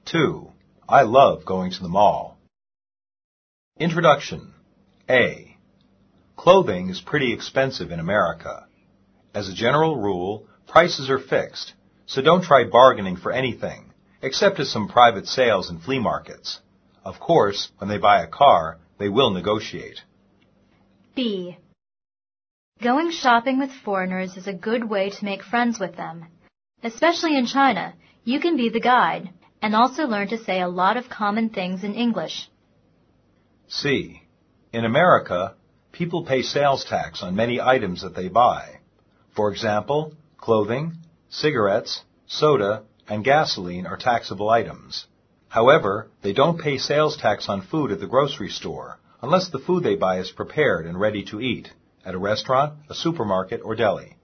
2. I love going to the mall. Introduction. A. Clothing is pretty expensive in America. As a general rule, prices are fixed, so don't try bargaining for anything, except at some private sales and flea markets. Of course, when they buy a car, they will negotiate. B. Going shopping with foreigners is a good way to make friends with them. Especially in China, you can be the guide and also learn to say a lot of common things in English. C. In America, people pay sales tax on many items that they buy. For example, clothing, cigarettes, soda, and gasoline are taxable items. However, they don't pay sales tax on food at the grocery store, unless the food they buy is prepared and ready to eat at a restaurant, a supermarket, or deli.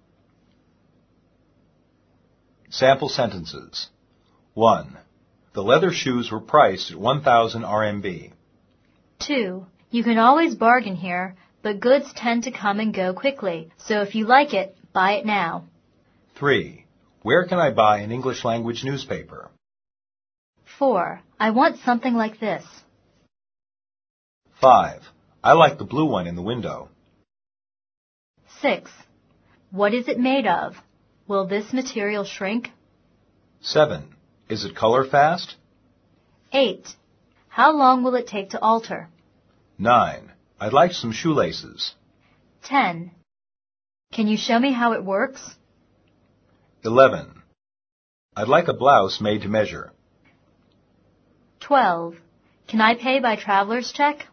Sample sentences. 1. The leather shoes were priced at 1,000 RMB. 2. You can always bargain here, but goods tend to come and go quickly, so if you like it, buy it now. 3. Where can I buy an English language newspaper? 4. I want something like this. 5. I like the blue one in the window. 6. What is it made of? Will this material shrink? 7. Is it color fast? 8. How long will it take to alter? 9. I'd like some shoelaces. 10. Can you show me how it works? 11. I'd like a blouse made to measure. 12. Can I pay by traveler's check?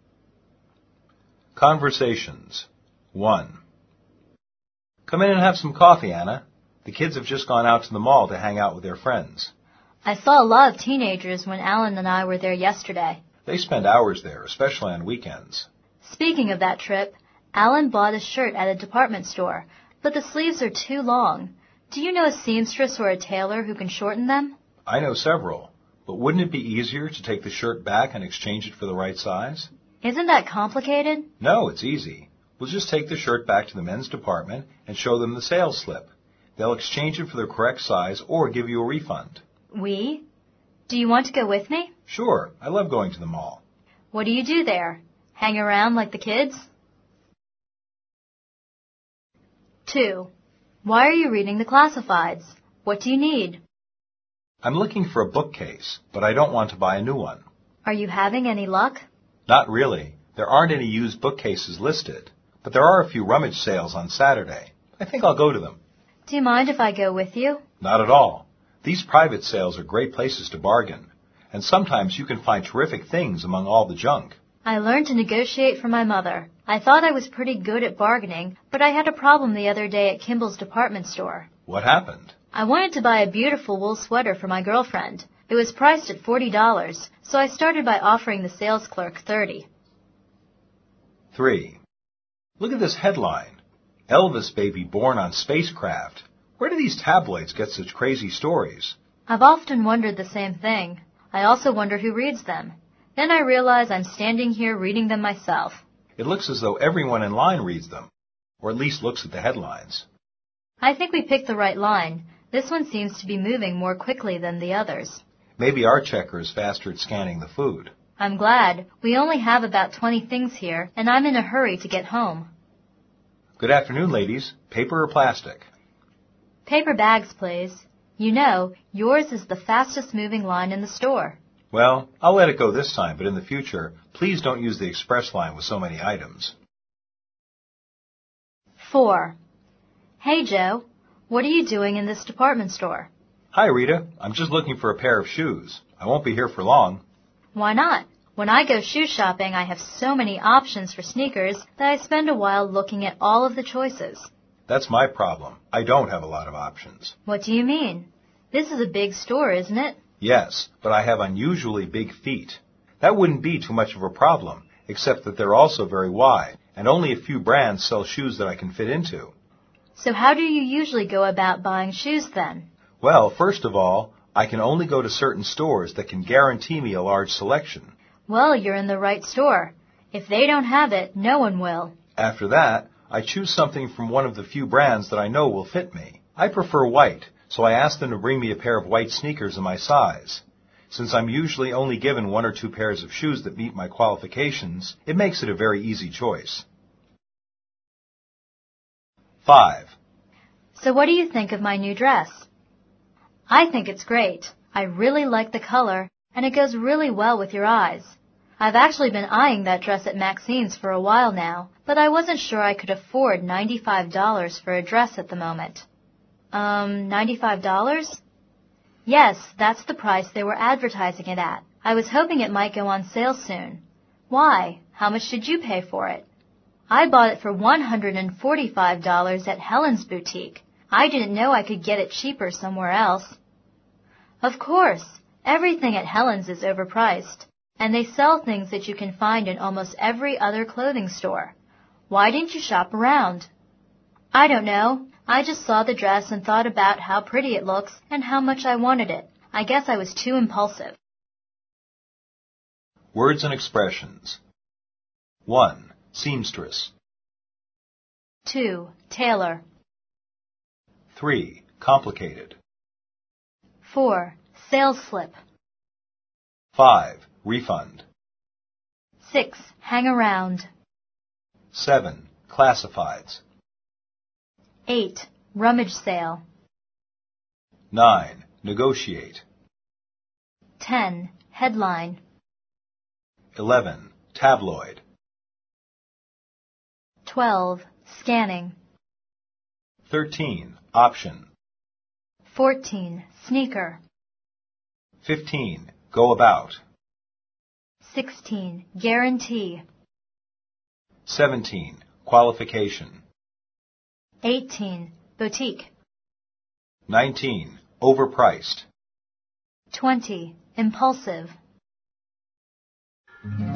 Conversations. 1. Come in and have some coffee, Anna. The kids have just gone out to the mall to hang out with their friends. I saw a lot of teenagers when Alan and I were there yesterday. They spend hours there, especially on weekends. Speaking of that trip, Alan bought a shirt at a department store, but the sleeves are too long. Do you know a seamstress or a tailor who can shorten them? I know several, but wouldn't it be easier to take the shirt back and exchange it for the right size? Isn't that complicated? No, it's easy. We'll just take the shirt back to the men's department and show them the sales slip. They'll exchange it for the correct size or give you a refund. We? Do you want to go with me? Sure, I love going to the mall. What do you do there? Hang around like the kids? 2. Why are you reading the classifieds? What do you need? I'm looking for a bookcase, but I don't want to buy a new one. Are you having any luck? Not really. There aren't any used bookcases listed, but there are a few rummage sales on Saturday. I think I'll go to them. Do you mind if I go with you? Not at all. These private sales are great places to bargain, and sometimes you can find terrific things among all the junk. I learned to negotiate from my mother. I thought I was pretty good at bargaining, but I had a problem the other day at Kimball's department store. What happened? I wanted to buy a beautiful wool sweater for my girlfriend. It was priced at $40, so I started by offering the sales clerk $30. 3. Look at this headline. Elvis baby born on spacecraft. Where do these tabloids get such crazy stories? I've often wondered the same thing. I also wonder who reads them. Then I realize I'm standing here reading them myself. It looks as though everyone in line reads them, or at least looks at the headlines. I think we picked the right line. This one seems to be moving more quickly than the others. Maybe our checker is faster at scanning the food. I'm glad. We only have about 20 things here, and I'm in a hurry to get home. Good afternoon, ladies. Paper or plastic? Paper bags, please. You know, yours is the fastest moving line in the store. Well, I'll let it go this time, but in the future, please don't use the express line with so many items. 4. Hey, Joe. What are you doing in this department store? Hi, Rita. I'm just looking for a pair of shoes. I won't be here for long. Why not? When I go shoe shopping, I have so many options for sneakers that I spend a while looking at all of the choices. That's my problem. I don't have a lot of options. What do you mean? This is a big store, isn't it? Yes, but I have unusually big feet. That wouldn't be too much of a problem, except that they're also very wide, and only a few brands sell shoes that I can fit into. So how do you usually go about buying shoes then? Well, first of all, I can only go to certain stores that can guarantee me a large selection. Well, you're in the right store. If they don't have it, no one will. After that, I choose something from one of the few brands that I know will fit me. I prefer white, so I ask them to bring me a pair of white sneakers in my size. Since I'm usually only given 1 or 2 pairs of shoes that meet my qualifications, it makes it a very easy choice. 5. So what do you think of my new dress? I think it's great. I really like the color, and it goes really well with your eyes. I've actually been eyeing that dress at Maxine's for a while now, but I wasn't sure I could afford $95 for a dress at the moment. $95? Yes, that's the price they were advertising it at. I was hoping it might go on sale soon. Why? How much did you pay for it? I bought it for $145 at Helen's boutique. I didn't know I could get it cheaper somewhere else. Of course, everything at Helen's is overpriced, and they sell things that you can find in almost every other clothing store. Why didn't you shop around? I don't know. I just saw the dress and thought about how pretty it looks and how much I wanted it. I guess I was too impulsive. Words and expressions. 1. Seamstress. 2. Tailor. 3. Complicated. 4. Sales slip. 5. Refund. 6. Hang around. 7. Classifieds. 8. Rummage sale. 9. Negotiate. 10. Headline. 11. Tabloid. 12. Scanning. 13. Option. 14. Sneaker. 15. Go about. 16. Guarantee. 17. Qualification. 18. Boutique. 19. Overpriced. 20. Impulsive.